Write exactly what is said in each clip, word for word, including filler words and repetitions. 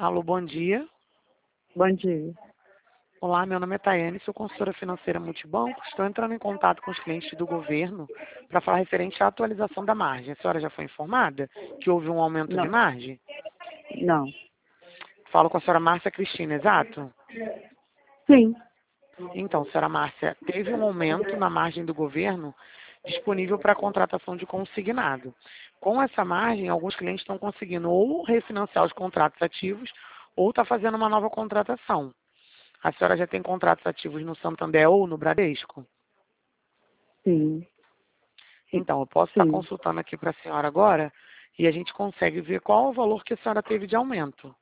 Alô, bom dia. Bom dia. Olá, meu nome é Tayane, sou consultora financeira Multibanco. Estou entrando em contato com os clientes do governo para falar referente à atualização da margem. A senhora já foi informada que houve um aumento de Não, margem? não. Falo com a senhora Márcia Cristina, exato? Sim. Então, senhora Márcia, teve um aumento na margem do governo disponível para a contratação de consignado. Com essa margem, alguns clientes estão conseguindo ou refinanciar os contratos ativos ou está fazendo uma nova contratação. A senhora já tem contratos ativos no Santander ou no Bradesco? Sim. Então, eu posso estar Sim. consultando aqui para a senhora agora e a gente consegue ver qual o valor que a senhora teve de aumento.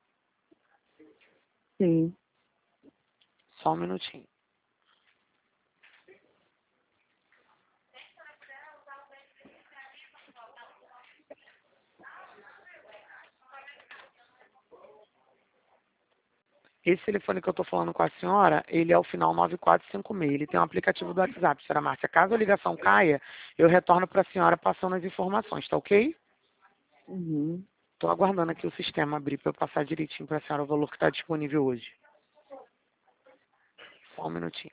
Sim. Só um minutinho. Esse telefone que eu estou falando com a senhora, ele é o final nove quatro cinco seis. Ele tem um aplicativo do WhatsApp, senhora Márcia. Caso a ligação caia, eu retorno para a senhora passando as informações, tá ok? Uhum. Estou aguardando aqui o sistema abrir para eu passar direitinho para a senhora o valor que está disponível hoje. Só um minutinho.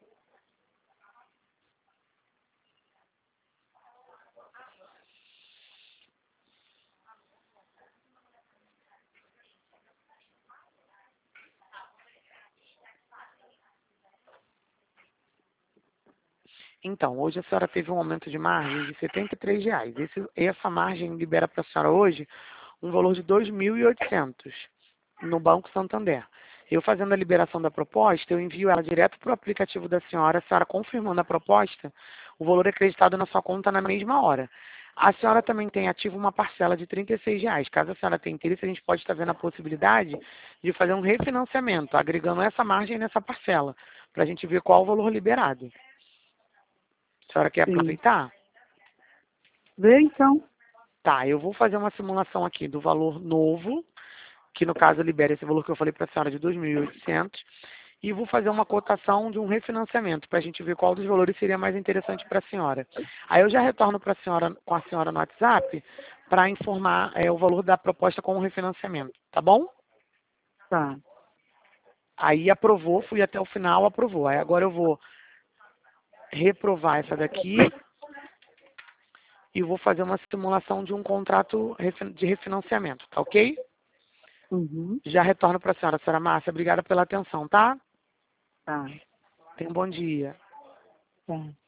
Então, hoje a senhora teve um aumento de margem de setenta e três reais. Esse, essa margem libera para a senhora hoje um valor de dois mil e oitocentos no Banco Santander. Eu fazendo a liberação da proposta, eu envio ela direto para o aplicativo da senhora, a senhora confirmando a proposta, o valor é acreditado na sua conta na mesma hora. A senhora também tem ativo uma parcela de trinta e seis reais. Caso a senhora tenha interesse, a gente pode estar vendo a possibilidade de fazer um refinanciamento, agregando essa margem nessa parcela, para a gente ver qual o valor liberado. A senhora quer Sim. aproveitar? Vê então. Tá, eu vou fazer uma simulação aqui do valor novo, que no caso libera esse valor que eu falei para a senhora de dois mil e oitocentos, e vou fazer uma cotação de um refinanciamento para a gente ver qual dos valores seria mais interessante para a senhora. Aí eu já retorno para a senhora com a senhora no WhatsApp para informar é, o valor da proposta com o refinanciamento, tá bom? Tá. Aí aprovou, fui até o final, aprovou. Aí agora eu vou reprovar essa daqui e vou fazer uma simulação de um contrato de refinanciamento, tá ok? Uhum. Já retorno para a senhora, senhora Márcia. Obrigada pela atenção, tá? Tá. Tenha um bom dia. Tá.